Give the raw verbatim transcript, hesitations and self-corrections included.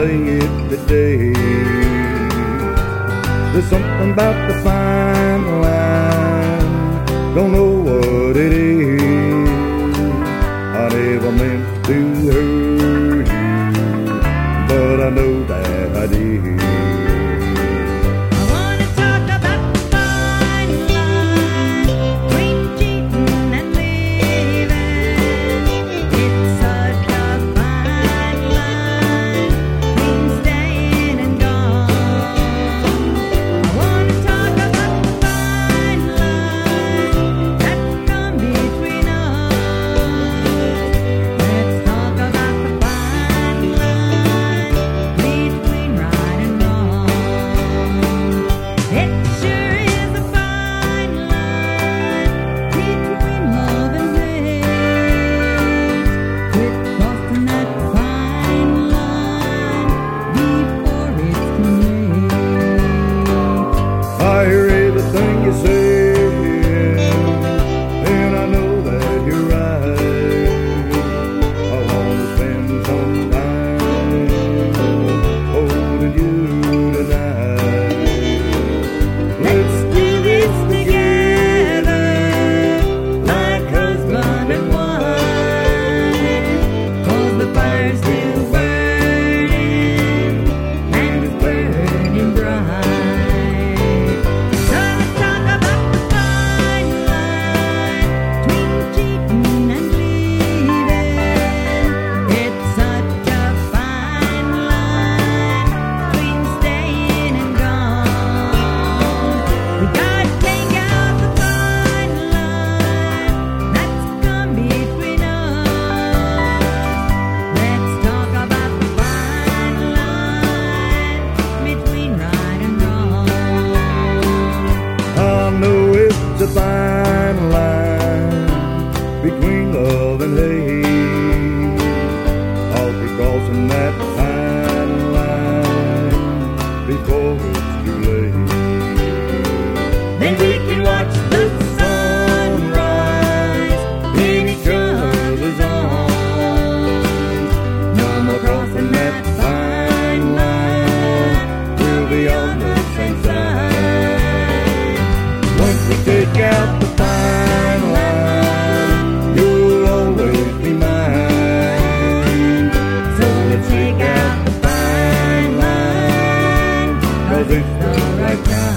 say it today. There's something about the fine line, don't know what it is. I never meant to hurt you, but I know that I did. I hear everything you say, and I know that you're right. I want to spend some time holding you tonight. Let's do this together, like husband and wife, 'cause the fire's still burning, and it's burning bright. It's a fine line between love and hate. I'll be crossing that fine line before it's too late. Then we can watch the sunrise in each other's arms. No more crossing that fine line, we'll be on the same side. Once we take out the fine line, you'll always be mine. So let's take out the fine line, 'cause it's the right time.